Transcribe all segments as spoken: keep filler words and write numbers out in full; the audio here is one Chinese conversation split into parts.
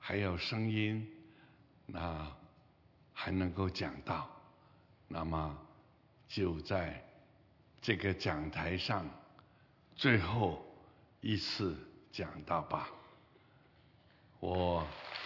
还有声音，那还能够讲道，那么就在这个讲台上最后一次讲道吧。我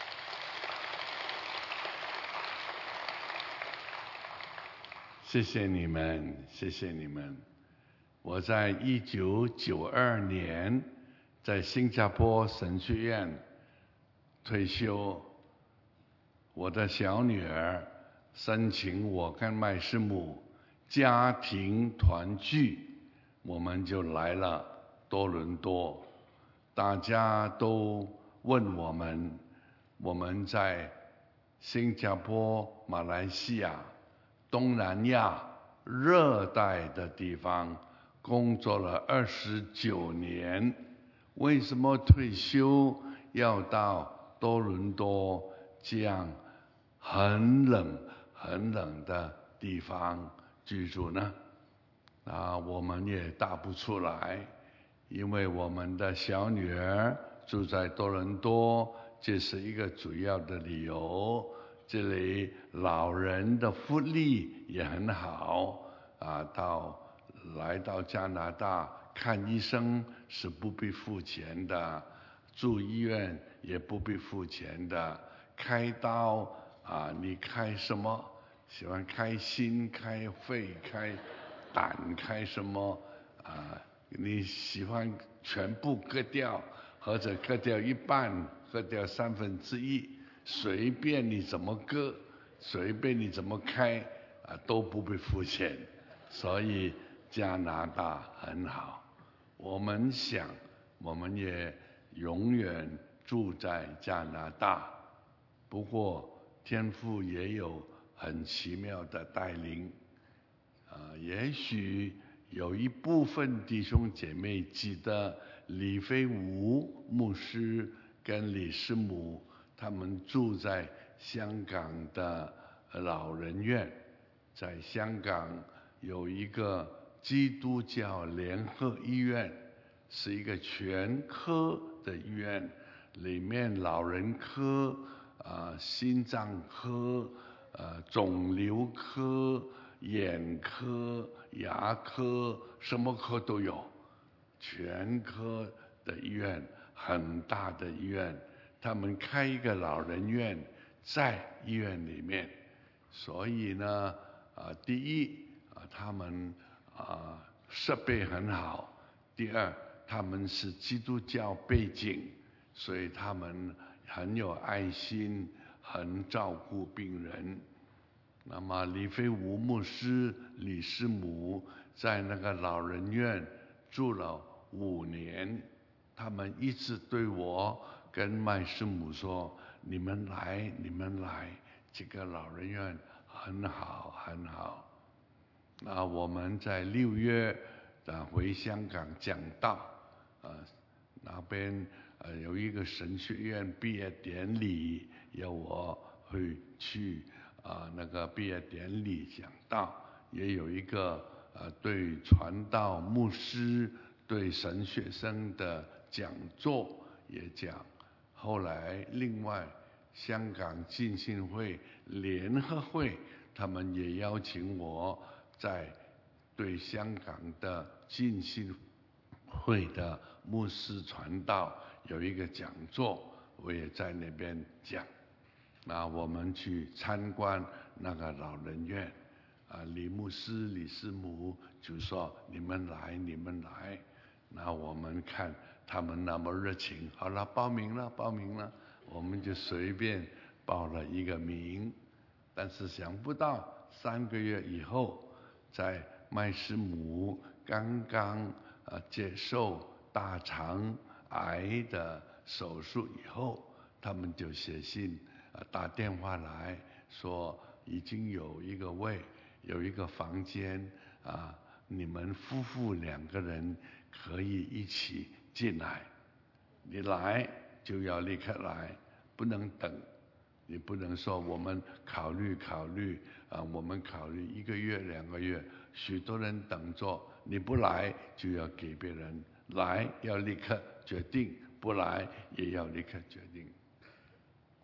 谢谢你们，谢谢你们。我在一九九二年在新加坡神学院退休，我的小女儿申请我跟麦师母家庭团聚，我们就来了多伦多。大家都问我们，我们在新加坡、马来西亚、东南亚热带的地方工作了二十九年，为什么退休要到多伦多这样很冷很冷的地方居住呢？啊，我们也答不出来，因为我们的小女儿住在多伦多，这是一个主要的理由。这里老人的福利也很好，啊，到来到加拿大看医生是不必付钱的，住医院也不必付钱的，开刀啊，你开什么？喜欢开心、开肺、开胆、开什么？啊，你喜欢全部割掉，或者割掉一半，割掉三分之一，随便你怎么割，随便你怎么开，啊，都不必付钱。所以加拿大很好，我们想，我们也永远住在加拿大。不过天父也有很奇妙的带领，啊，也许有一部分弟兄姐妹记得李飞武牧师跟李师母他们住在香港的老人院，在香港有一个基督教联合医院，是一个全科的医院，里面老人科、啊心脏科、呃肿瘤科、眼科、牙科，什么科都有，全科的医院，很大的医院。他们开一个老人院在医院里面，所以呢，啊，第一啊，他们啊设备很好；第二，他们是基督教背景，所以他们很有爱心，很照顾病人。那么李飞武牧师、李师母在那个老人院住了五年，他们一直对我跟麦师母说：“你们来，你们来，这个老人院很好，很好。”那我们在六月啊回香港讲道，啊，那边呃有一个神学院毕业典礼，要我会去啊那个毕业典礼讲道，也有一个呃对传道牧师对神学生的讲座也讲。后来另外香港浸信会联合会他们也邀请我在对香港的浸信会的牧师传道有一个讲座，我也在那边讲。那我们去参观那个老人院，啊，李牧师、李师母就说：“你们来，你们来。”那我们看他们那么热情，好了，报名了，报名了，我们就随便报了一个名。但是想不到三个月以后，在麦师母刚刚呃接受大肠癌的手术以后，他们就写信呃打电话来说，已经有一个位，有一个房间啊，你们夫妇两个人可以一起进来，你来就要立刻来，不能等。你不能说我们考虑考虑啊，我们考虑一个月两个月，许多人等着，你不来就要给别人，来要立刻决定，不来也要立刻决定。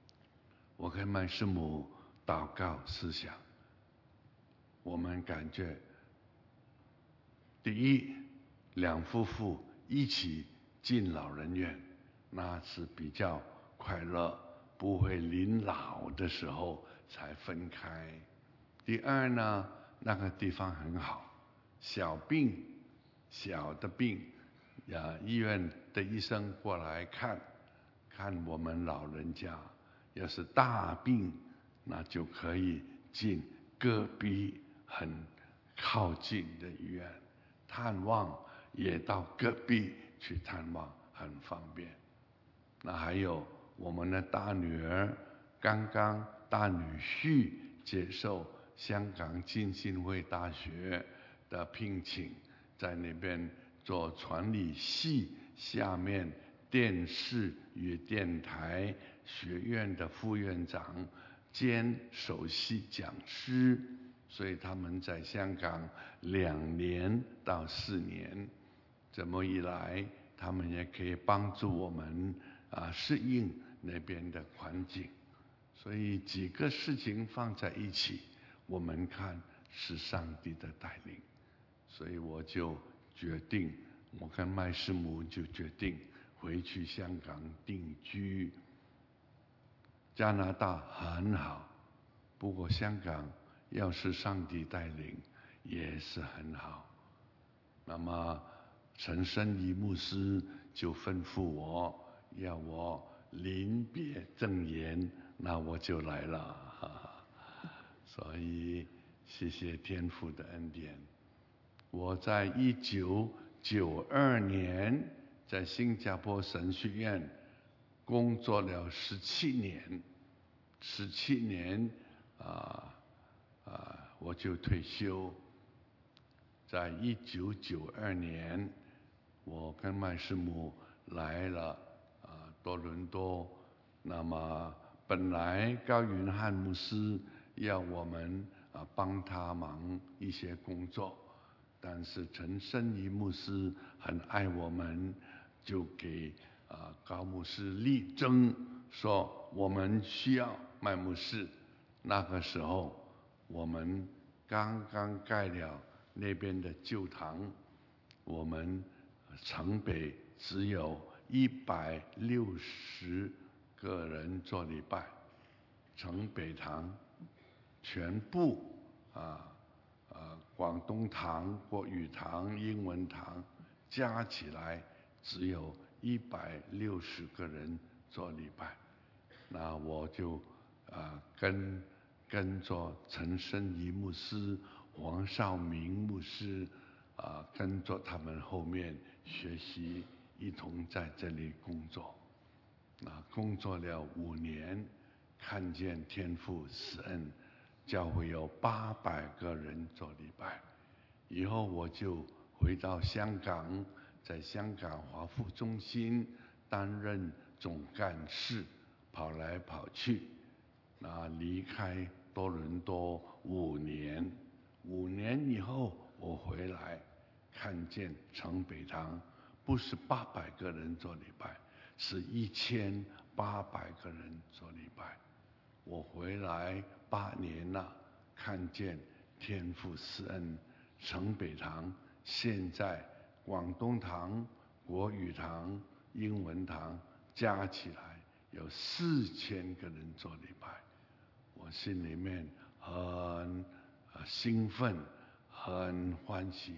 我跟麦师母祷告思想，我们感觉，第一，两夫妇一起进老人院，那是比较快乐，不会临老的时候才分开。第二呢，那个地方很好，小病小的病，呀，医院的医生过来看，看我们老人家。要是大病，那就可以进隔壁很靠近的医院探望，也到隔壁去探望，很方便。那还有我们的大女儿，刚刚大女婿接受香港浸信会大学的聘请，在那边做传理系下面电视与电台学院的副院长兼首席讲师，所以他们在香港两年到四年，这么一来，他们也可以帮助我们啊适应那边的环境。所以几个事情放在一起，我们看是上帝的带领。所以我就决定，我跟麦师母就决定回去香港定居。加拿大很好，不过香港要是上帝带领也是很好。那么陈生仪牧师就吩咐我要我临别赠言，那我就来了。所以谢谢天父的恩典。我在一九九二年在新加坡神学院工作了十七年，十七年啊啊，我就退休。在一九九二年，我跟麦师母来了啊多伦多。那么本来高云汉牧师要我们啊帮他忙一些工作，但是陈生仪牧师很爱我们，就给啊高牧师力争，说我们需要麦牧师。那个时候我们刚刚盖了那边的旧堂，我们城北只有一百六十个人做礼拜，城北堂全部啊啊广东堂、国语堂、英文堂加起来只有一百六十个人做礼拜。那我就啊跟跟着陈生仪牧师、黄少明牧师啊跟着他们后面学习，一同在这里工作。那工作了五年，看见天父施恩，教会有八百个人做礼拜。以后我就回到香港，在香港华富中心担任总干事，跑来跑去。那离开多伦多五年，五年以后我回来，看见城北堂不是八百个人做礼拜，是一千八百个人做礼拜。我回来八年了，看见天父施恩，城北堂现在广东堂、国语堂、英文堂加起来有四千个人做礼拜。我心里面很、呃、兴奋，很欢喜。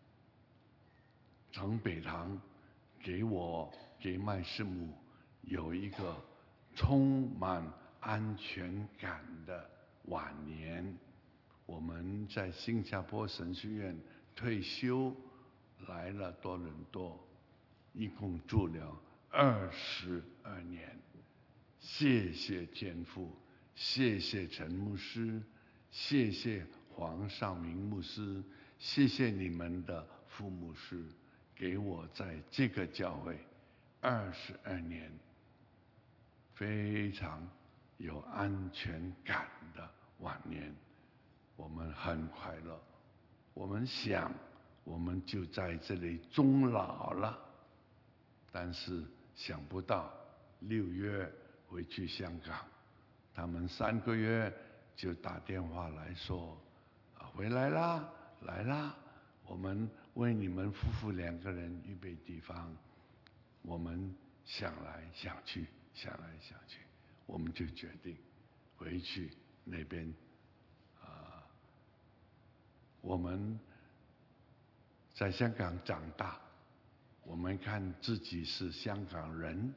城北堂给我给麦师母有一个充满安全感的晚年。我们在新加坡神学院退休，来了多伦多，一共住了二十二年。谢谢天父，谢谢陈牧师，谢谢黄少明牧师，谢谢你们的副牧师，给我在这个教会二十二年非常有安全感的晚年。我们很快乐，我们想我们就在这里终老了，但是想不到六月回去香港， 他们三个月就打电话来说，啊，回来啦，来啦，我们为你们夫妇两个人预备地方。我们想来想去，想来想去，我们就决定回去那边。啊，我们在香港长大，我们看自己是香港人。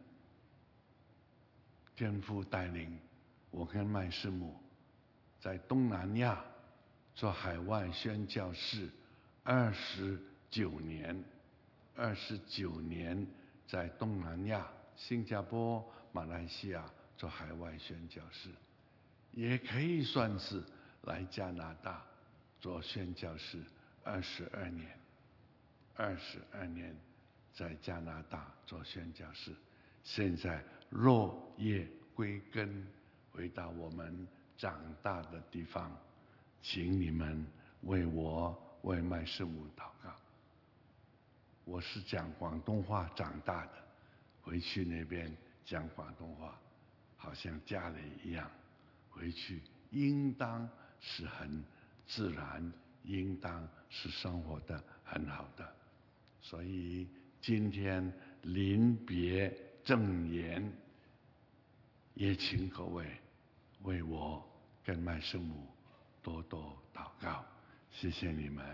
天父带领我跟麦师母在东南亚做海外宣教士二十九年，二十九年在东南亚、新加坡、马来西亚做海外宣教士，也可以算是来加拿大做宣教士二十二年，二十二年在加拿大做宣教士，现在落叶归根，回到我们长大的地方，请你们为我、为麦师母祷告。我是讲广东话长大的，回去那边讲广东话，好像家里一样。回去应当是很自然，应当是生活的很好的。所以今天临别赠言，也请各位为我跟麦师母多多祷告，谢谢你们。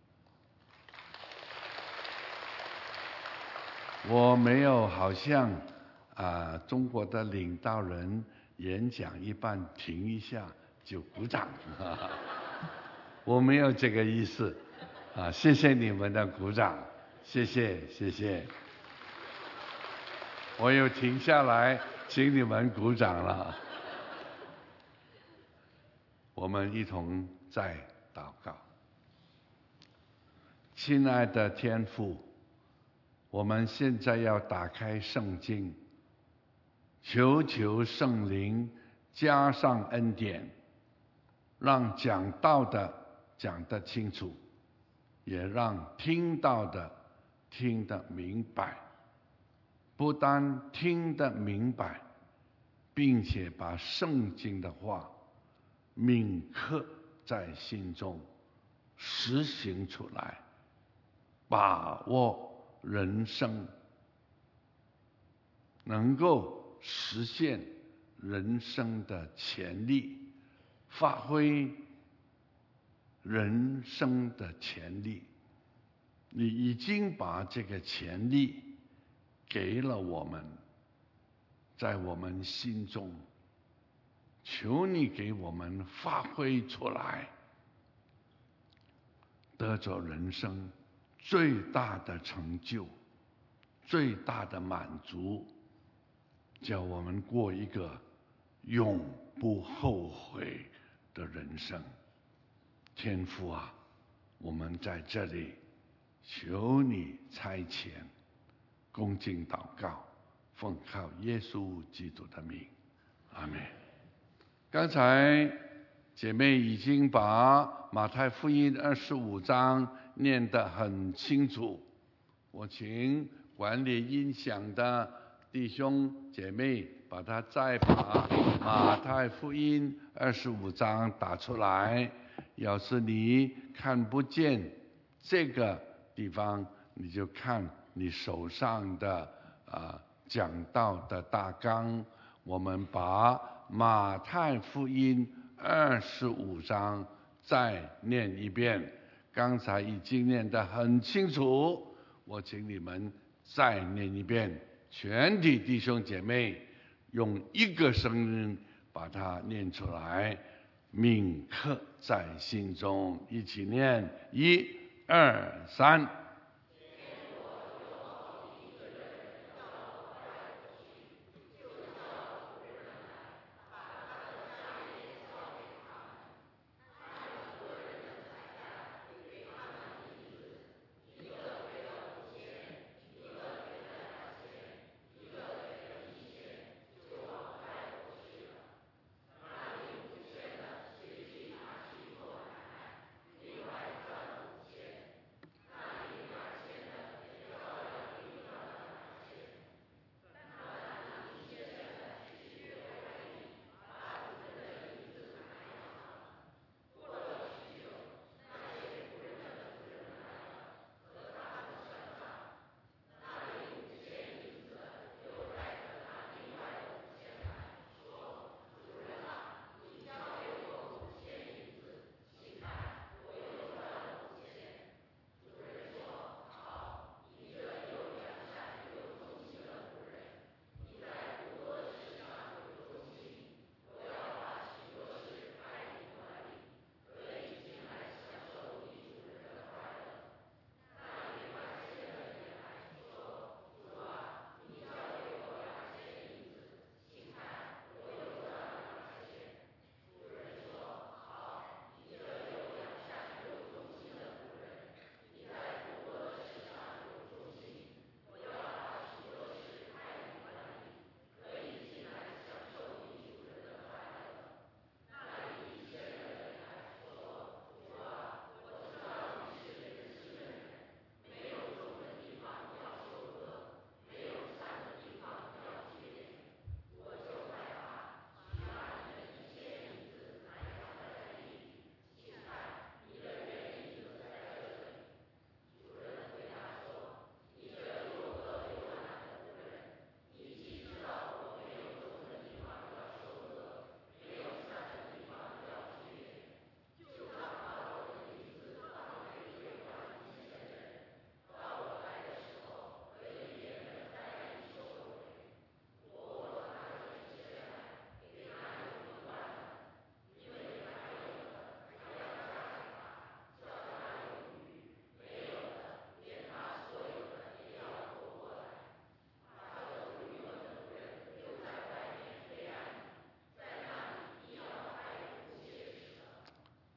我没有好像啊、呃、中国的领导人演讲一半停一下就鼓掌，我没有这个意思啊，谢谢你们的鼓掌，谢谢谢谢。我又停下来，请你们鼓掌了。我们一同再祷告。亲爱的天父，我们现在要打开圣经，求求圣灵加上恩典，让讲道的讲得清楚，也让听到的听得明白。不但听得明白，并且把圣经的话铭刻在心中，实行出来，把握人生，能够实现人生的潜力，发挥人生的潜力。你已经把这个潜力给了我们，在我们心中，求你给我们发挥出来，得着人生最大的成就，最大的满足，叫我们过一个永不后悔的人生。天父啊，我们在这里求你差遣，恭敬祷告，奉靠耶稣基督的名，阿们。刚才姐妹已经把马太福音二十五章念得很清楚，我请管理音响的弟兄姐妹把它再把马太福音二十五章打出来。要是你看不见这个地方，你就看你手上的啊、呃、讲道的大纲。我们把马太福音二十五章再念一遍，刚才已经念得很清楚，我请你们再念一遍，全体弟兄姐妹用一个声音把它念出来，铭刻在心中，一起念，一、二、三。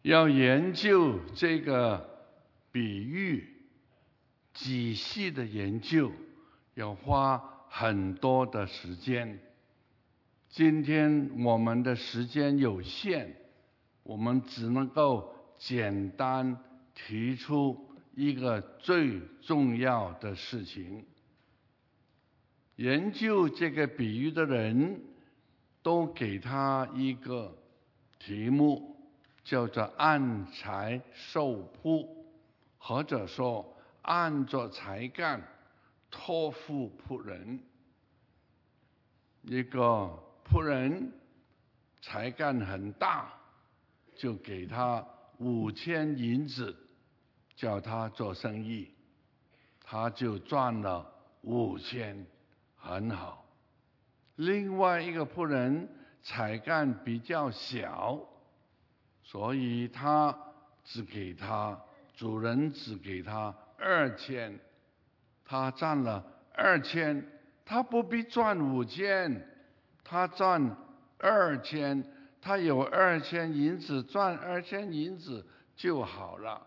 要研究这个比喻，仔细的研究，要花很多的时间。今天我们的时间有限，我们只能够简单提出一个最重要的事情。研究这个比喻的人都给他一个题目，叫做按才受仆，或者说按着才干托付仆人。一个仆人才干很大，就给他五千银子，叫他做生意，他就赚了五千，很好。另外一个仆人才干比较小，所以他只给他主人只给他二千，他赚了二千，他不必赚五千，他赚二千，他有二千银子，赚二千银子就好了。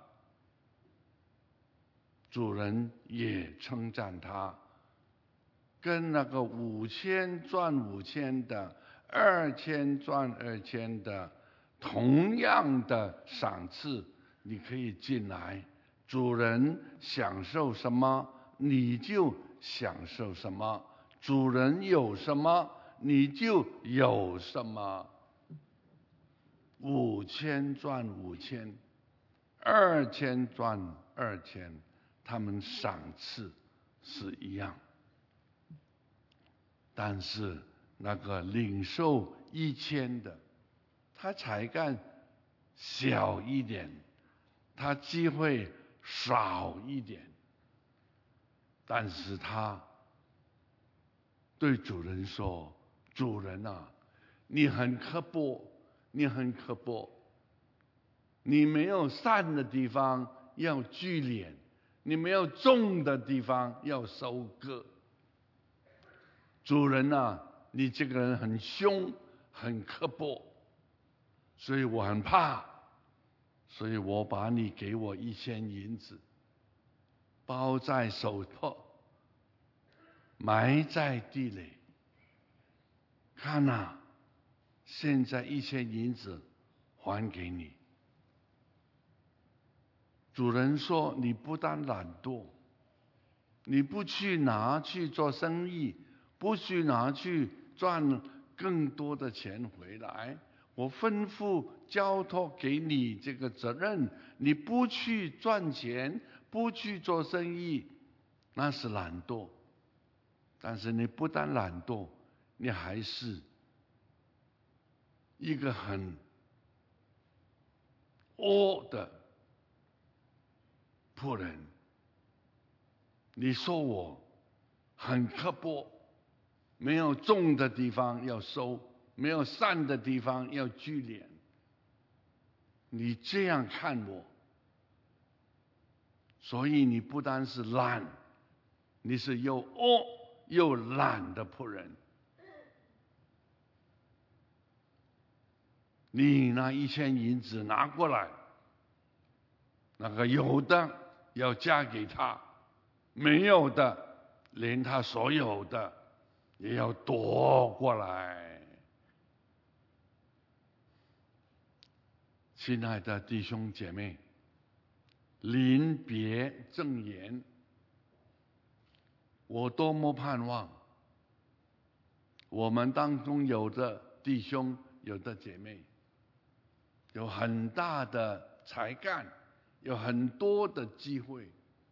主人也称赞他，跟那个五千赚五千的，二千赚二千的，同样的赏赐，你可以进来。主人享受什么，你就享受什么；主人有什么，你就有什么。五千赚五千，二千赚二千，他们赏赐是一样。但是那个领受一千的，他才干小一点，他机会少一点，但是他对主人说：“主人啊，你很刻薄，你很刻薄，你没有善的地方要聚敛，你没有种的地方要收割。主人啊，你这个人很凶，很刻薄，所以我很怕，所以我把你给我一千银子，包在手托，埋在地里。看啊，现在一千银子还给你。”主人说：“你不但懒惰，你不去拿去做生意，不去拿去赚更多的钱回来，我吩咐交托给你这个责任，你不去赚钱，不去做生意，那是懒惰。但是你不但懒惰，你还是一个很恶的仆人。你说我很刻薄，没有种的地方要收，没有善的地方要聚敛。你这样看我，所以你不单是懒，你是又恶又懒的仆人。你那一千银子拿过来，那个有的要嫁给他，没有的连他所有的也要夺过来。亲爱的弟兄姐妹，临别赠言，我多么盼望我们当中有的弟兄有的姐妹有很大的才干，有很多的机会，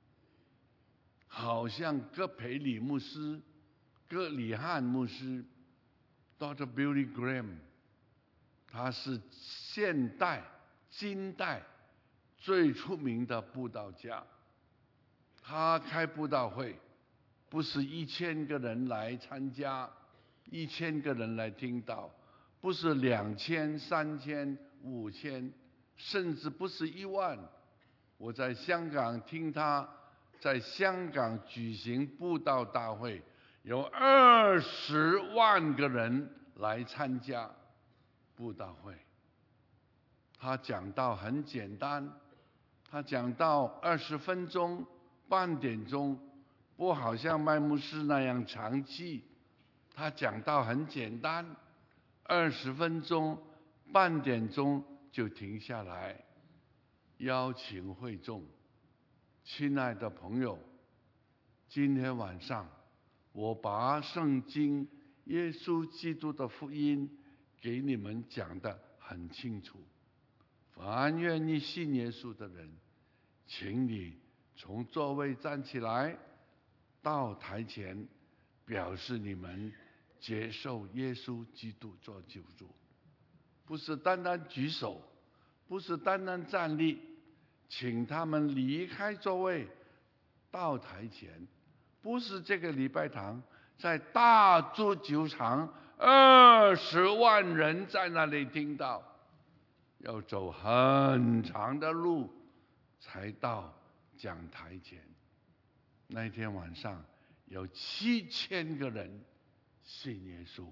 好像戈培里牧师、戈里汉牧师 Doctor Billy Graham， 他是现代近代最出名的布道家。他开布道会，不是一千个人来参加，一千个人来听道，不是两千、三千、五千，甚至不是一万。我在香港听他在香港举行布道大会，有二十万个人来参加布道会。 他讲道很简单，他讲到二十分钟、半点钟，不好像麦牧师那样长气。他讲道很简单，二十分钟、半点钟就停下来，邀请会众。亲爱的朋友，今天晚上我把圣经耶稣基督的福音给你们讲得很清楚。凡愿意信耶稣的人，请你从座位站起来，到台前，表示你们接受耶稣基督做救主。不是单单举手，不是单单站立，请他们离开座位，到台前。不是这个礼拜堂，在大足球场，二十万人在那里听到。要走很长的路才到讲台前。那天晚上有七千个人信耶稣。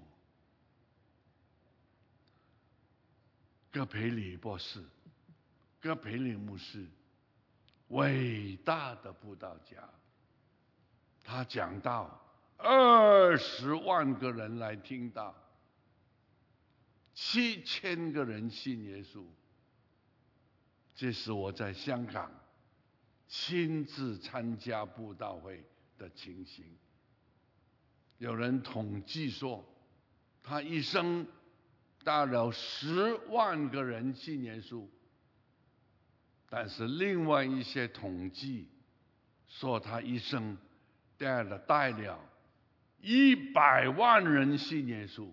葛培理博士，葛培理牧师，伟大的布道家，他讲到二十万个人来听到。七千个人信耶稣，这是我在香港亲自参加布道会的情形。有人统计说，他一生带了十万个人信耶稣，但是另外一些统计说，他一生带了带了一百万人信耶稣。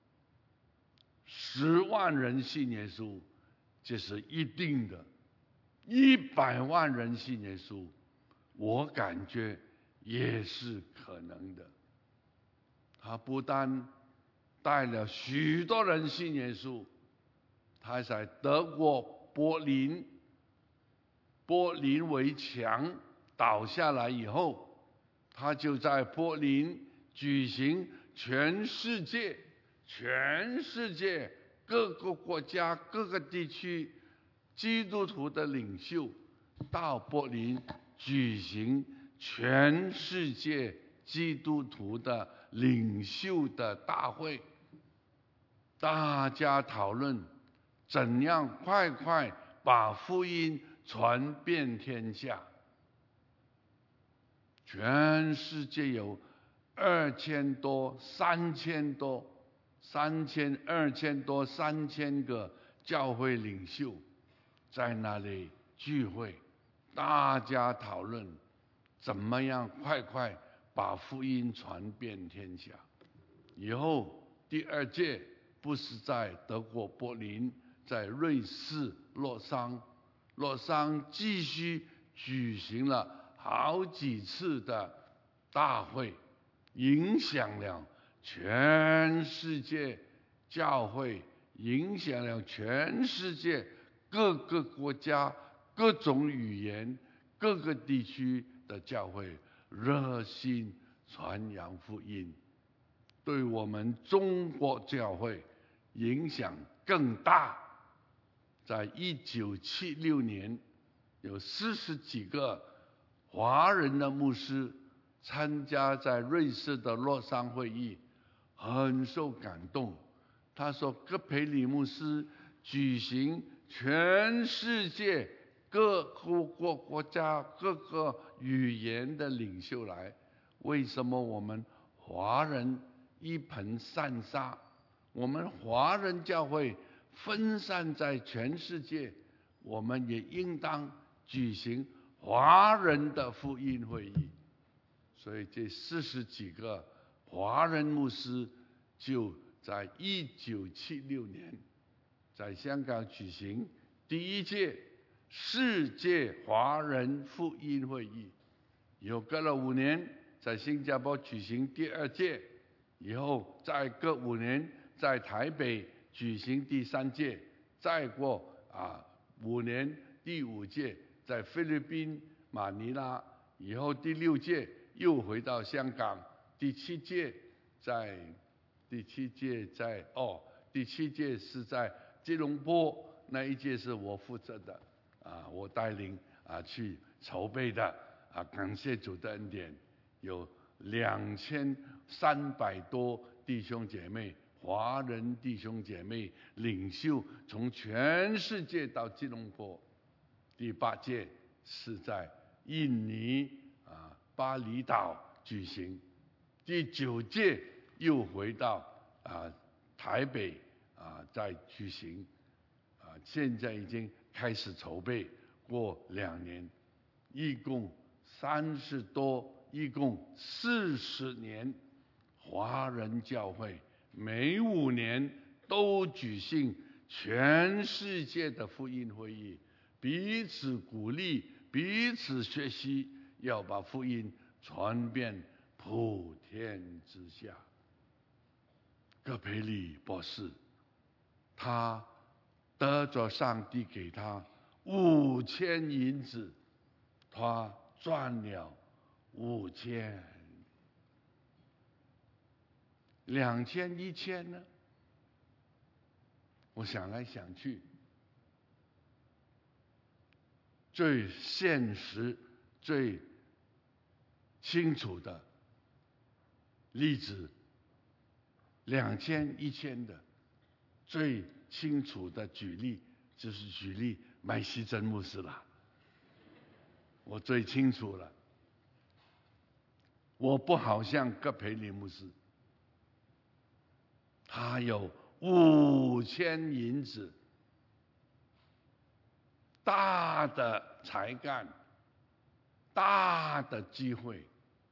十万人信耶稣，这是一定的。一百万人信耶稣，我感觉也是可能的。他不但带了许多人信耶稣，他在德国柏林，柏林围墙倒下来以后，他就在柏林举行全世界。全世界各个国家、各个地区基督徒的领袖到柏林举行全世界基督徒的领袖的大会，大家讨论怎样快快把福音传遍天下。全世界有二千多、三千多。三千、二千多、三千个教会领袖在那里聚会，大家讨论怎么样快快把福音传遍天下。以后第二届不是在德国柏林，在瑞士洛桑，洛桑继续举行了好几次的大会，影响了全世界教会，影响了全世界各个国家、各种语言、各个地区的教会，热心传扬福音。对我们中国教会影响更大。在一九七六年，有四十几个华人的牧师参加在瑞士的洛桑会议，很受感动。他说，葛培理牧师举行全世界各个国国家各个语言的领袖来，为什么我们华人一盆散沙？我们华人教会分散在全世界，我们也应当举行华人的福音会议。所以这四十几个华人牧师就在一九七六年在香港举行第一届世界华人福音会议，以后隔了五年在新加坡举行第二届，以后再隔五年在台北举行第三届，再过啊五年第五届在菲律宾马尼拉，以后第六届又回到香港，第七届在第七届在哦，第七届是在吉隆坡， 那一届是我负责的，啊，我带领啊去筹备的，啊，感谢主的恩典，有两千三百多弟兄姐妹，华人弟兄姐妹领袖从全世界到吉隆坡。第八届是在印尼啊巴厘岛举行，第九届又回到啊台北啊再举行，啊现在已经开始筹备，过两年，一共三十多，一共四十年，华人教会每五年都举行全世界的福音会议，彼此鼓励，彼此学习，要把福音传遍普天之下。葛培理博士，他得着上帝给他五千银子，他赚了五千，两千一千呢？我想来想去，最现实、最清楚的例子，两千一千的最清楚的举例，就是举例麦希真牧师了。我最清楚了，我不好像葛培理牧师，他有五千银子，大的才干，大的机会，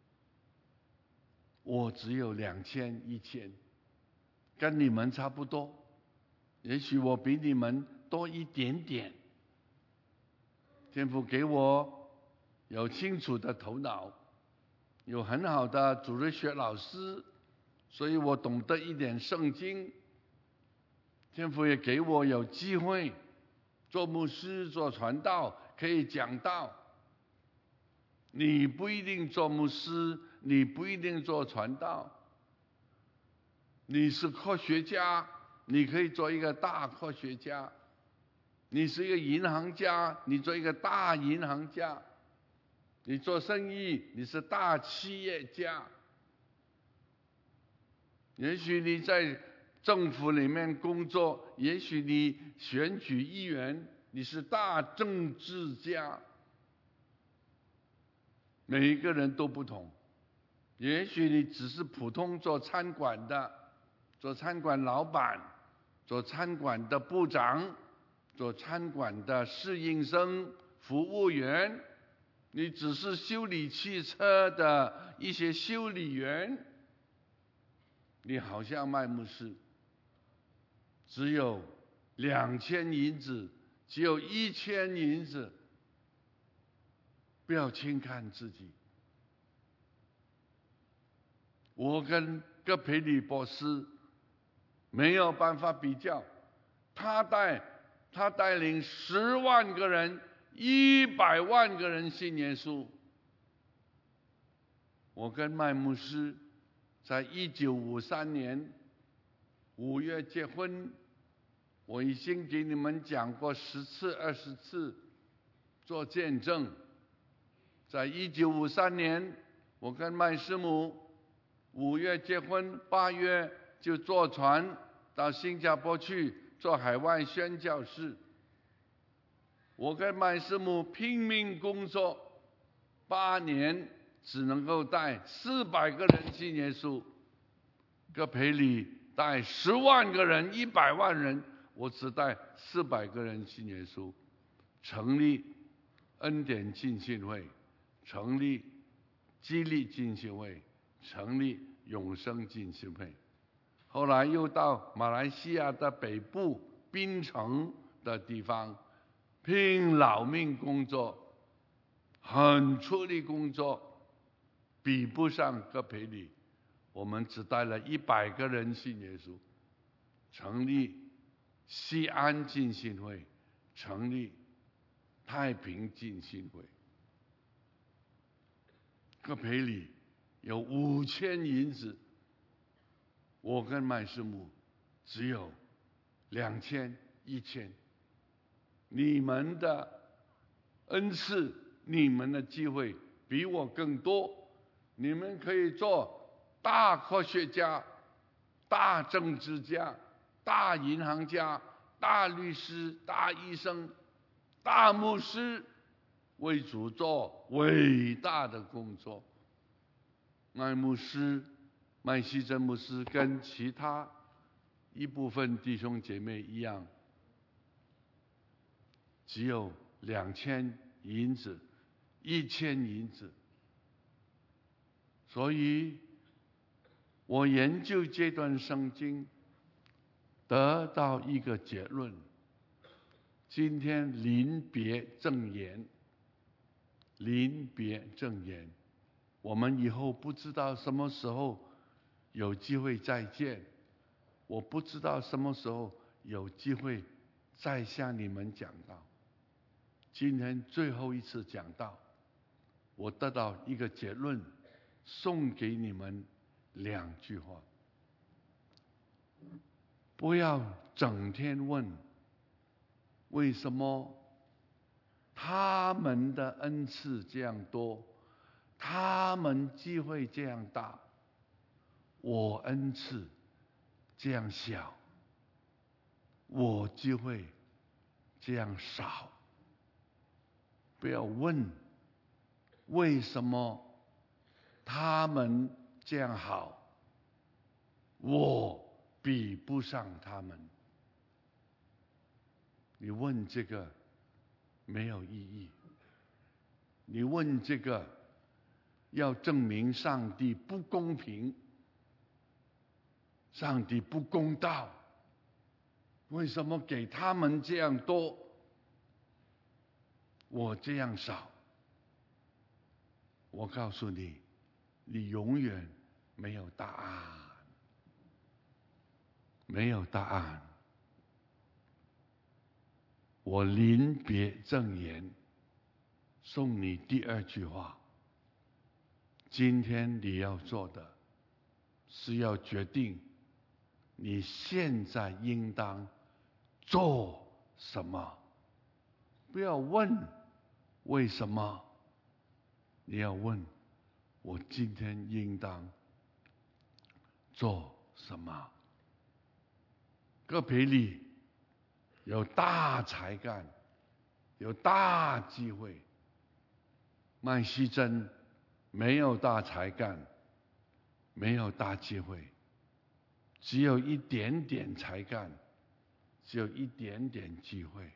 我只有两千一千，跟你们差不多，也许我比你们多一点点。天父给我有清楚的头脑，有很好的主日学老师，所以我懂得一点圣经。天父也给我有机会做牧师、做传道，可以讲道。你不一定做牧师，你不一定做传道，你是科学家，你可以做一个大科学家；你是一个银行家，你做一个大银行家；你做生意，你是大企业家。也许你在政府里面工作，也许你选举议员，你是大政治家。每一个人都不同，也许你只是普通做餐馆的，做餐馆老板，做餐馆的部长，做餐馆的侍应生、服务员，你只是修理汽车的一些修理员。你好像麦牧师，只有两千银子，只有一千银子，不要轻看自己。我跟葛培理博士没有办法比较，他带他带领十万个人、一百万个人信耶稣。我跟麦牧师在一九五三年五月结婚，我已经给你们讲过十次、二十次，做见证。在一九五三年，我跟麦师母五月结婚，八月就坐船到新加坡去做海外宣教士。我跟麦师母拼命工作，八年只能够带四百个人信耶稣。葛培理带十万个人、一百万人，我只带四百个人信耶稣。成立恩典浸信会，成立激励浸信会，成立永生浸信会。后来又到马来西亚的北部槟城的地方，拼老命工作，很出力工作，比不上葛培理。我们只带了一百个人信耶稣，成立西安浸信会，成立太平浸信会。葛培理有五千银子，我跟麦师母只有两千、一千。 你们的恩赐、你们的机会比我更多，你们可以做大科学家、大政治家、大银行家、大律师、大医生、大牧师，为主做伟大的工作。麦牧师、麦希真牧师跟其他一部分弟兄姐妹一样，只有两千银子、一千银子。所以我研究这段圣经，得到一个结论：今天临别赠言，临别赠言，我们以后不知道什么时候有机会再见，我不知道什么时候有机会再向你们讲道。今天最后一次讲道，我得到一个结论，送给你们两句话：不要整天问为什么他们的恩赐这样多，他们机会这样大，我恩赐这样小，我机会这样少。不要问为什么他们这样好，我比不上他们。你问这个没有意义，你问这个要证明上帝不公平，上帝不公道。为什么给他们这样多，我这样少？我告诉你，你永远没有答案，没有答案。我临别赠言，送你第二句话：今天你要做的，是要决定你现在应当做什么。不要问为什么，你要问我今天应当做什么。哥培里有大才干，有大机会。麦希真没有大才干，没有大机会，只有一点点才干，只有一点点机会。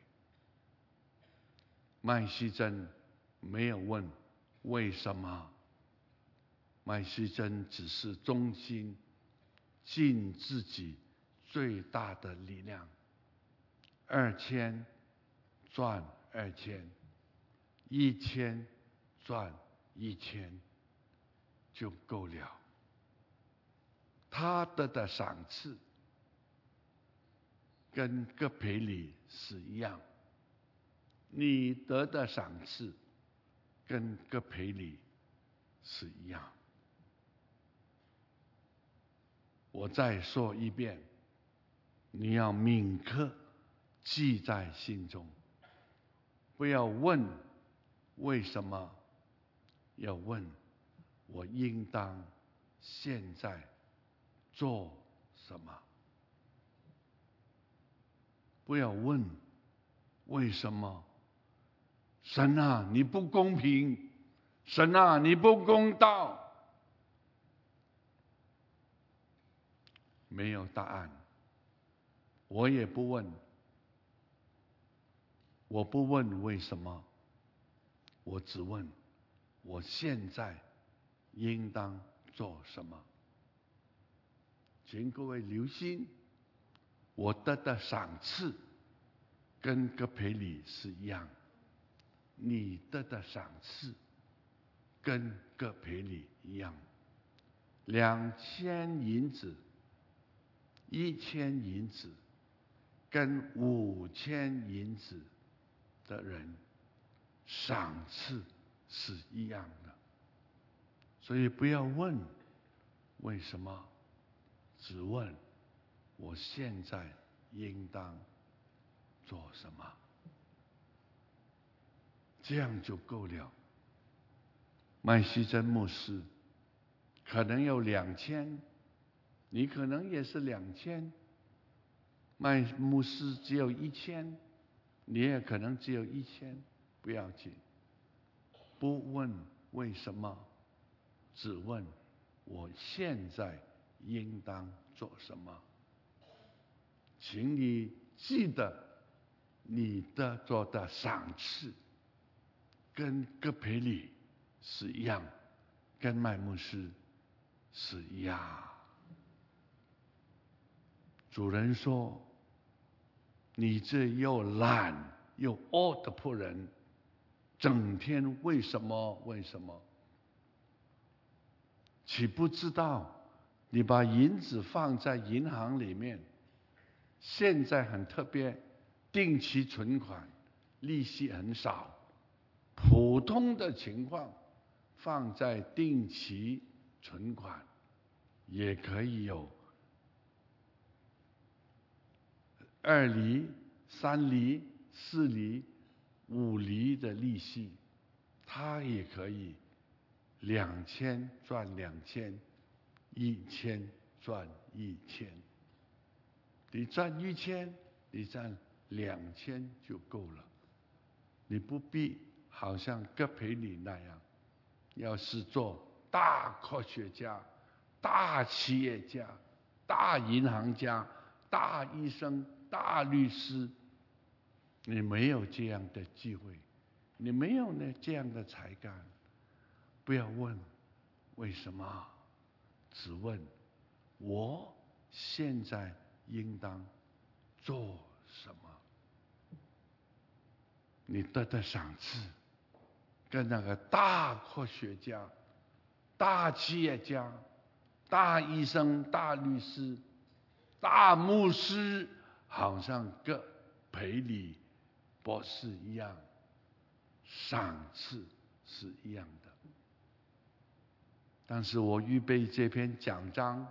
麦希真没有问为什么，麦希真只是忠心，尽自己最大的力量。二千赚二千，一千赚一千就够了。他得的赏赐跟哥培里是一样，你得的赏赐跟哥培里是一样。我再说一遍，你要铭刻记在心中，不要问为什么，要问我应当现在做什么。不要问为什么，神啊你不公平，神啊你不公道。没有答案，我也不问。我不问为什么，我只问我现在应当做什么。请各位留心，我得的赏赐跟哥培里是一样，你得的赏赐跟哥培里一样。两千银子、一千银子跟五千银子的人，赏赐是一样的。所以不要问为什么，只问我现在应当做什么。 这样就够了。麦希真牧师可能有两千，你可能也是两千。麦牧师只有一千，你也可能只有一千，不要紧。不问为什么，只问我现在应当做什么。请你记得，你的做的赏赐跟葛培理是一样，跟麦牧师是一样。主人说：“你这又懒又恶的仆人，整天为什么为什么？岂不知道你把银子放在银行里面，现在很特别，定期存款利息很少，普通的情况放在定期存款也可以有二厘、三厘、四厘、五厘的利息，它也可以两千赚两千，一千赚一千。你赚一千，你赚两千就够了。你不必好像葛培理那样，要是做大科学家、大企业家、大银行家、大医生、大律师，你没有这样的机会，你没有呢这样的才干。不要问为什么，只问我现在应当做什么。你得的赏赐跟那个大科学家、大企业家、大医生、大律师、大牧师，好像葛培理博士一样，赏赐是一样的。但是我预备这篇讲章，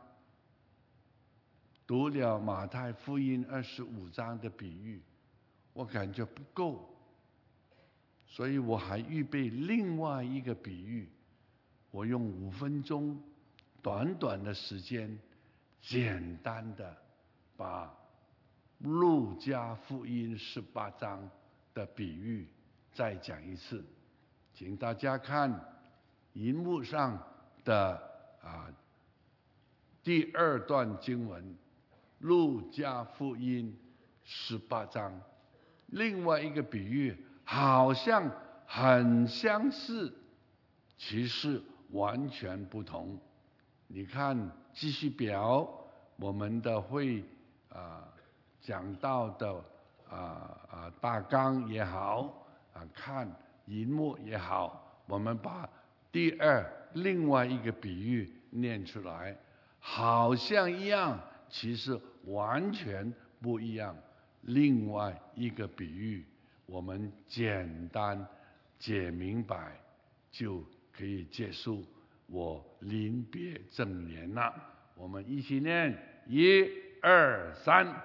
读了马太福音二十五章的比喻，我感觉不够，所以我还预备另外一个比喻。我用五分钟，短短的时间，简单的把路加福音十八章的比喻再讲一次，请大家看荧幕上的啊第二段经文，路加福音十八章，另外一个比喻好像很相似，其实完全不同。你看记叙表，我们的会啊讲到的啊啊大纲也好啊，看荧幕也好，我们把第二另外一个比喻念出来，好像一样，其实完全不一样。另外一个比喻，我们简单解明白，就可以结束我临别赠言了。我们一起念，一二三。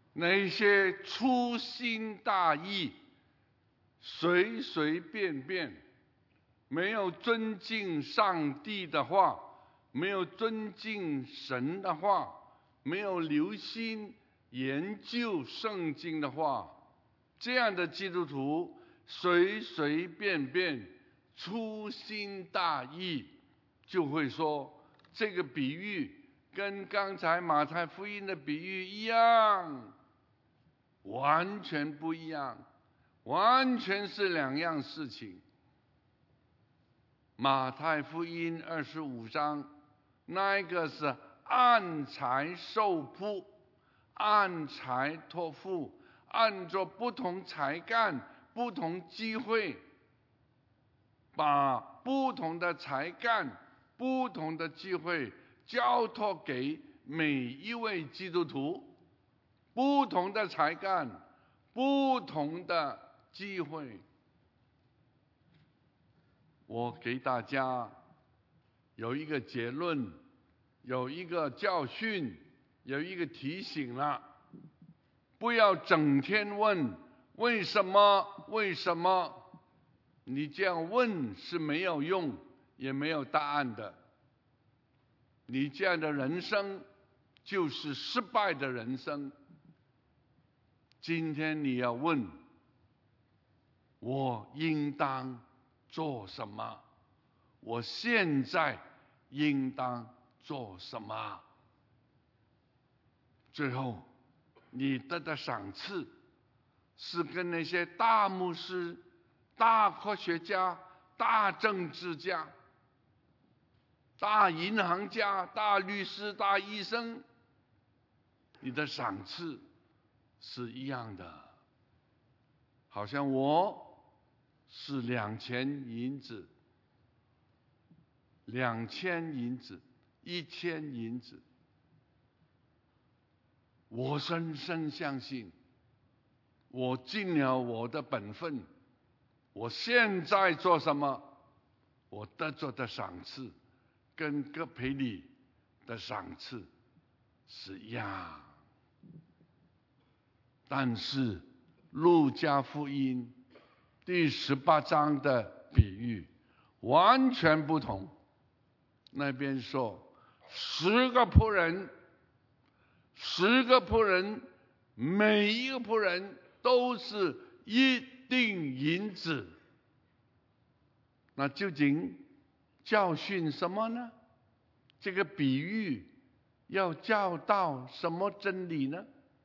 那些粗心大意、随随便便、没有尊敬上帝的话，没有尊敬神的话，没有留心研究圣经的话，这样的基督徒随随便便、粗心大意，就会说这个比喻跟刚才马太福音的比喻一样，完全不一样，完全是两样事情。马太福音二十五章，那一个是按才受仆，按才托付，按照不同才干、不同机会，把不同的才干、不同的机会交托给每一位基督徒。不同的才干，不同的机会，我给大家有一个结论，有一个教训，有一个提醒了。不要整天问为什么为什么，你这样问是没有用也没有答案的。你这样的人生就是失败的人生。今天你要问，我应当做什么？我现在应当做什么？最后，你得的赏赐是跟那些大牧师、大科学家、大政治家、大银行家、大律师、大医生，你的赏赐是一样的。好像我是两千银子，两千银子，一千银子。我深深相信，我尽了我的本分。我现在做什么，我得着的赏赐，跟葛培理的赏赐是一样。但是路加福音第十八章的比喻完全不同。那边说十个仆人，十个仆人，每一个仆人都是一锭银子。那究竟教训什么呢？这个比喻要教导什么真理呢？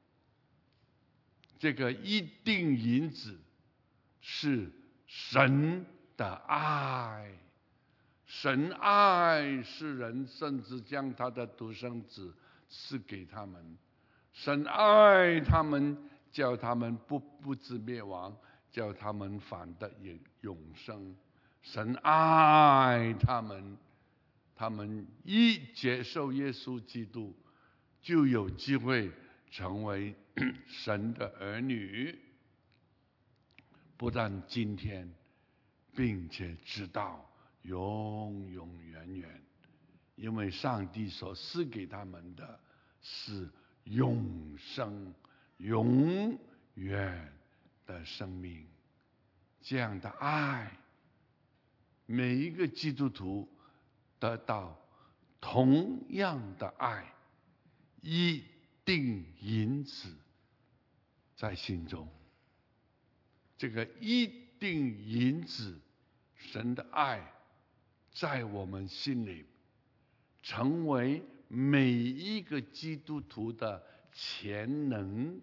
这个一锭银子是神的爱，神爱世人，甚至将他的独生子赐给他们。神爱他们，叫他们不不至灭亡，叫他们反得永生。神爱他们，他们一接受耶稣基督，就有机会成为神的儿女。不但今天，并且直到永永远远，因为上帝所赐给他们的是永生、永远的生命。这样的爱，每一个基督徒得到同样的爱，一锭银子在心中。这个一锭银子，神的爱在我们心里，成为每一个基督徒的潜能。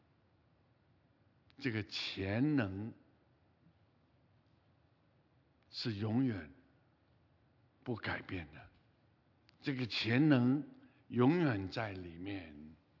这个潜能是永远不改变的，这个潜能永远在里面。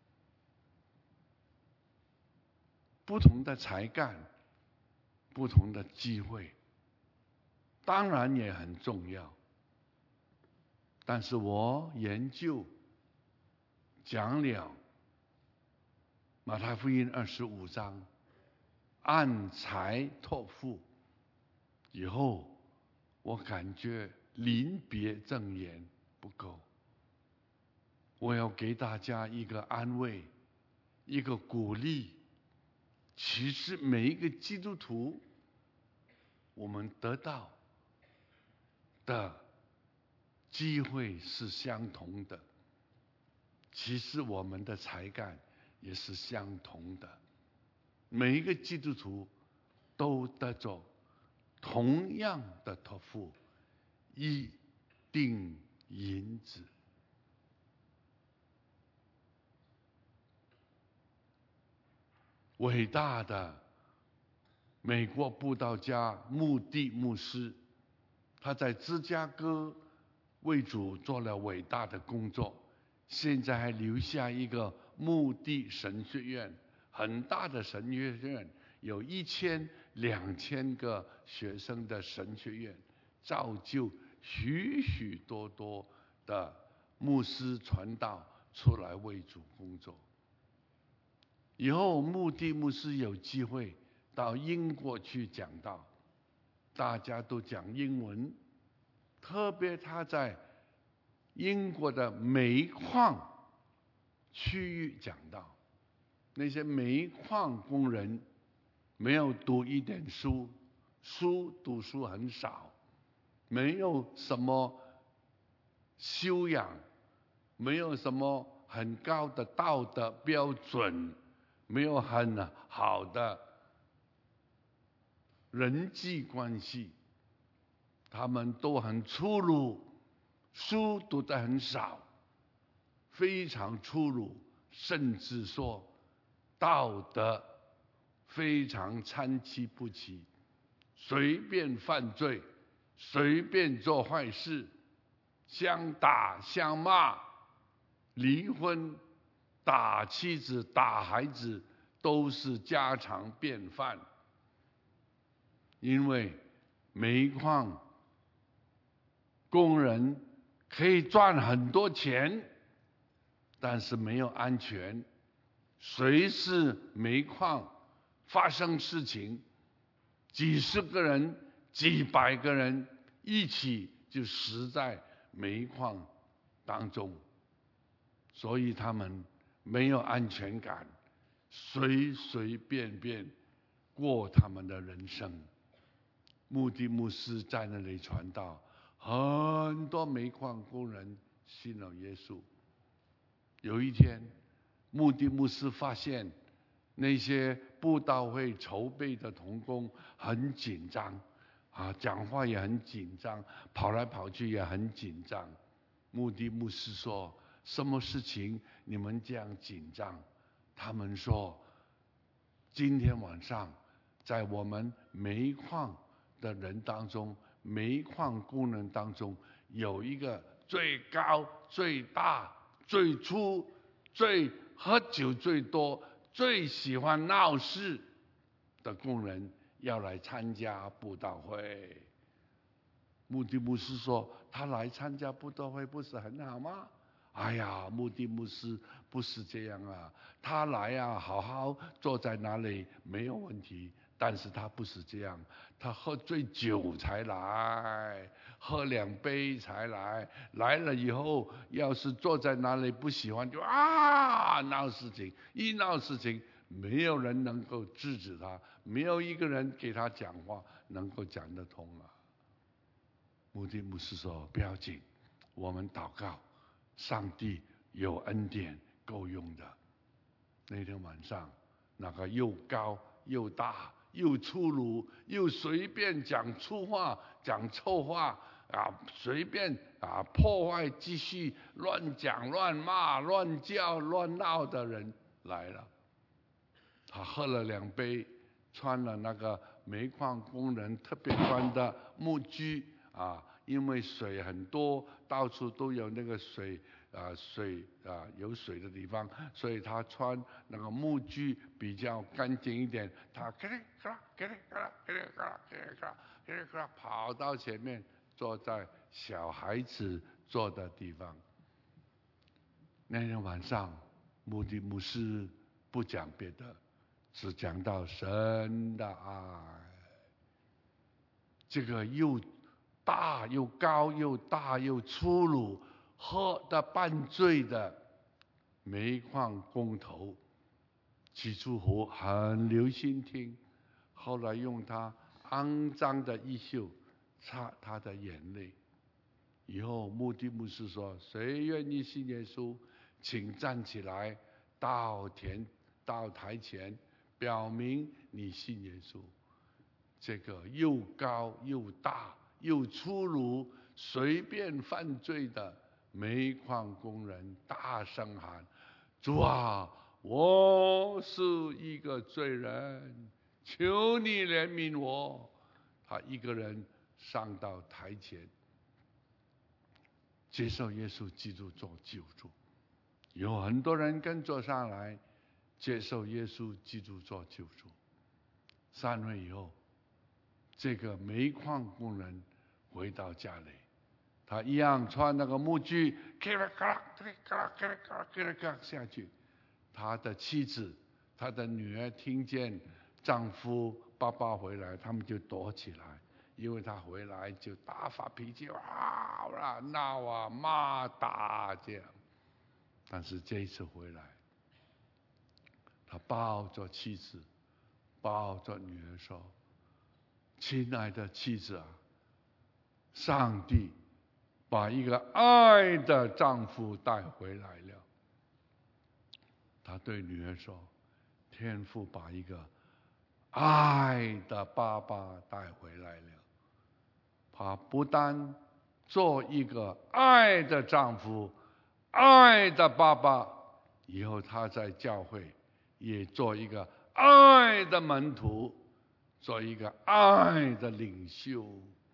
不同的才干，不同的机会，当然也很重要。但是我研究讲了马太福音二十五章按才托付以后，我感觉临别赠言不够。我要给大家一个安慰， 一个鼓励。其实每一个基督徒，我们得到的机会是相同的，其实我们的才干也是相同的。每一个基督徒都得着同样的托付，一锭银子。伟大的美国布道家穆迪牧师，他在芝加哥为主做了伟大的工作，现在还留下一个穆迪神学院，很大的神学院，有一千两千个学生的神学院，造就许许多多的牧师传道出来为主工作。以后穆迪牧师有机会到英国去讲道，大家都讲英文，特别他在英国的煤矿区域讲道，那些煤矿工人没有读一点书，书读书很少，没有什么修养，没有什么很高的道德标准，没有很好的人际关系，他们都很粗鲁，书读得很少，非常粗鲁，甚至说道德非常参差不齐，随便犯罪，随便做坏事，相打相骂，离婚，打妻子打孩子都是家常便饭。因为煤矿工人可以赚很多钱，但是没有安全，随时煤矿发生事情，几十个人几百个人一起就死在煤矿当中，所以他们没有安全感，随随便便过他们的人生。穆迪牧师在那里传道，很多煤矿工人信了耶稣。有一天，穆迪牧师发现那些布道会筹备的同工很紧张，啊，讲话也很紧张，跑来跑去也很紧张。穆迪牧师说：“什么事情你们这样紧张？”他们说：“今天晚上在我们煤矿的人当中，煤矿工人当中，有一个最高、最大、最粗、最喝酒最多、最喜欢闹事的工人要来参加布道会。”穆迪牧师说：“他来参加布道会不是很好吗？”哎呀，穆迪牧师不是这样啊，他来啊，好好坐在那里没有问题。但是他不是这样，他喝醉酒才来，喝两杯才来，来了以后，要是坐在那里不喜欢就啊闹事情，一闹事情，没有人能够制止他，没有一个人给他讲话能够讲得通啊。穆迪牧师说：“不要紧，我们祷告，上帝有恩典够用的。”那天晚上，那个又高又大又粗鲁又随便讲粗话讲臭话啊，随便啊破坏继续乱讲乱骂乱叫乱闹的人来了。他喝了两杯，穿了那个煤矿工人特别穿的木屐啊，因为水很多，到处都有那个水啊，水啊有水的地方，所以他穿那个木屐比较干净一点。他咯哩咯啦咯哩咯啦咯哩咯啦咯哩咯啦咯哩咯啦跑到前面，坐在小孩子坐的地方。那天晚上，穆迪牧师不讲别的，只讲到神的爱。这个又大又高又大又粗鲁，喝得半醉的煤矿工头， 起初我很留心听，后来用他肮脏的衣袖擦他的眼泪。以后穆迪牧师说：“谁愿意信耶稣，请站起来，到前到台前，表明你信耶稣。”这个又高又大又粗鲁、随便犯罪的煤矿工人大声喊：“主啊，我是一个罪人，求你怜悯我。”他一个人上到台前，接受耶稣基督做救主。有很多人跟着上来，接受耶稣基督做救主。三会以后，这个煤矿工人回到家里，他一样穿那个木屐，咔啦咔啦咔啦咔啦咔啦咔啦咔啦下去。他的妻子、他的女儿听见丈夫爸爸回来，他们就躲起来，因为他回来就大发脾气，哇啦闹啊骂打这样。但是这一次回来，他抱着妻子，抱着女儿说：“亲爱的妻子啊，上帝把一个爱的丈夫带回来了。”他对女儿说：“天父把一个爱的爸爸带回来了。他不单做一个爱的丈夫、爱的爸爸，以后他在教会也做一个爱的门徒，做一个爱的领袖。”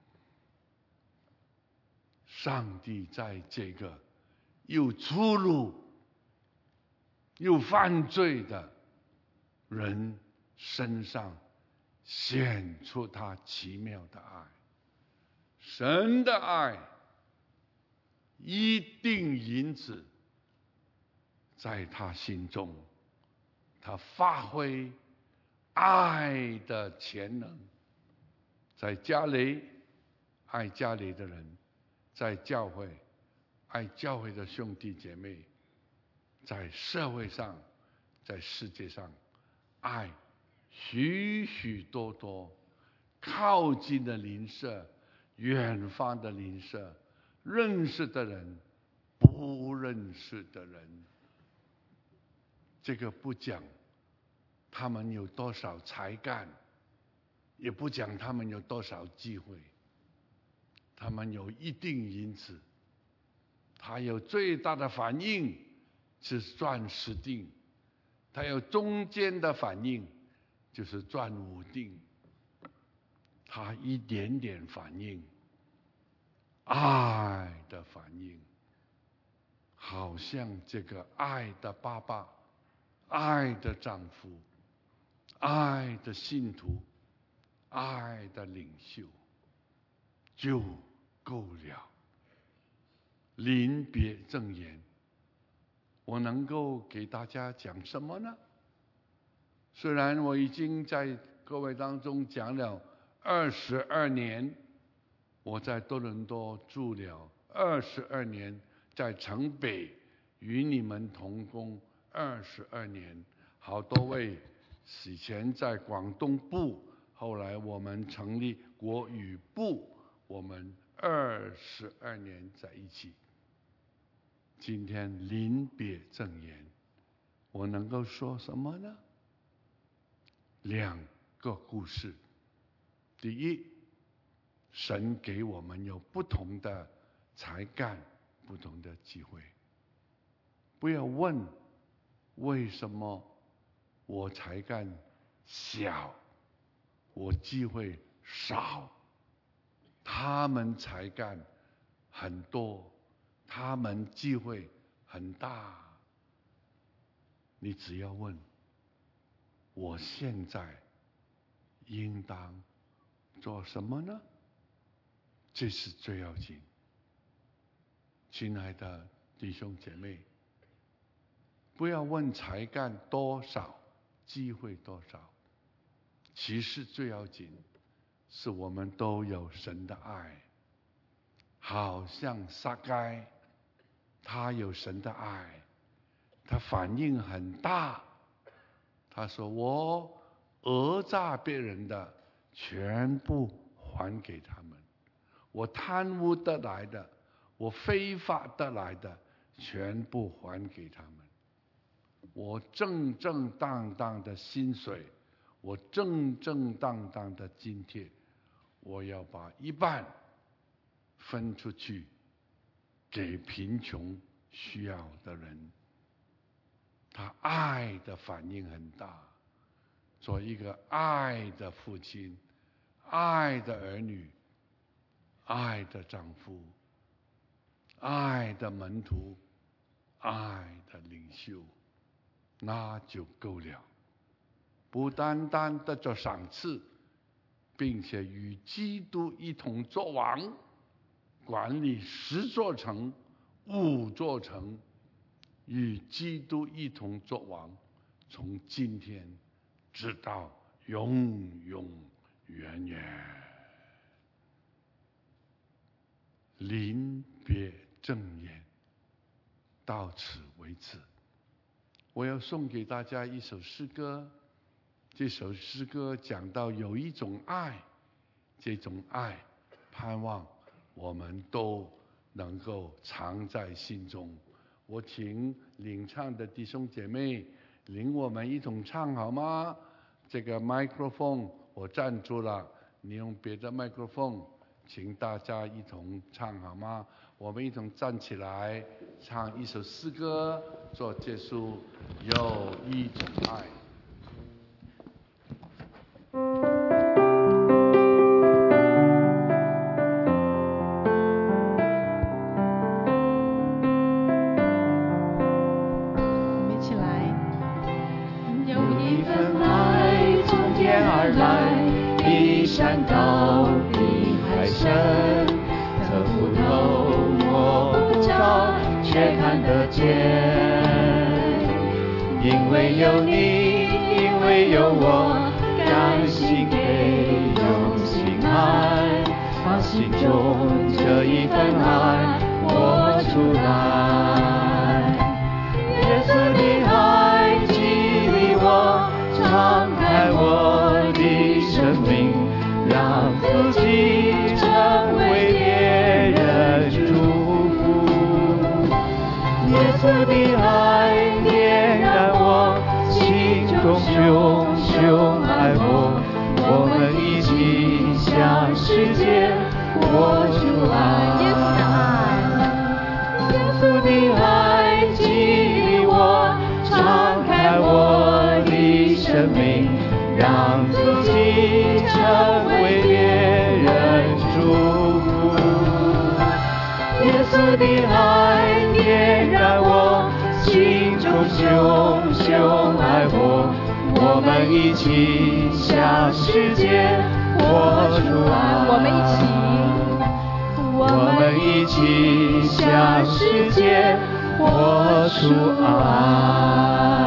上帝在这个又粗鲁又犯罪的人身上显出他奇妙的爱。神的爱一定因此在他心中，他发挥爱的潜能，在家里爱家里的人，在教会爱教会的兄弟姐妹，在社会上，在世界上爱许许多多靠近的邻舍、远方的邻舍、认识的人、不认识的人。这个不讲他们有多少才干，也不讲他们有多少机会，他们有一定因子。他有最大的反应是赚十定，他有中间的反应就是赚五定，他一点点反应，爱的反应，好像这个爱的爸爸、爱的丈夫、爱的信徒、爱的领袖就够了。临别赠言，我能够给大家讲什么呢？虽然我已经在各位当中讲了二十二年，我在多伦多住了二十二年，在城北与你们同工二十二年，好多位以前在广东部，后来我们成立国语部，我们二十二年在一起。今天临别赠言，我能够说什么呢？两个故事。第一，神给我们有不同的才干，不同的机会。不要问为什么我才干小，我机会少，他们才干很多，他们机会很大。你只要问，我现在应当做什么呢？这是最要紧。亲爱的弟兄姐妹，不要问才干多少，机会多少，其实最要紧是我们都有神的爱。好像撒该，他有神的爱，他反应很大， 他说我讹诈别人的全部还给他们，我贪污得来的，我非法得来的全部还给他们，我正正当当的薪水，我正正当当的津贴，我要把一半分出去给贫穷需要的人。他爱的反应很大，做一个爱的父亲，爱的儿女，爱的丈夫，爱的门徒，爱的领袖，那就够了。不单单得着赏赐，并且与基督一同作王，管理十座城、五座城，与基督一同作王，从今天直到永永远远。临别赠言到此为止。我要送给大家一首诗歌，这首诗歌讲到有一种爱，这种爱盼望我们都能够藏在心中。我请领唱的弟兄姐妹领我们一同唱好吗？这个麦克风我站住了，你用别的麦克风，请大家一同唱好吗？我们一同站起来唱一首诗歌做结束。有一种爱。 山高地海深，侧不透摸不着，却看得见。因为有你，因为有我，甘心给用心爱，把心中这一份爱活出来。耶稣的爱激励我，敞开我的生命，让自己成为别人祝福。耶稣的爱点燃我心中熊熊爱我，我们一起向世界活出爱。耶稣的爱激励我，敞开我的生命，让自己成为别人祝福。耶稣的爱点燃我心中熊熊爱我，我们一起向世界活出爱。我们一起，我们一起向世界活出爱。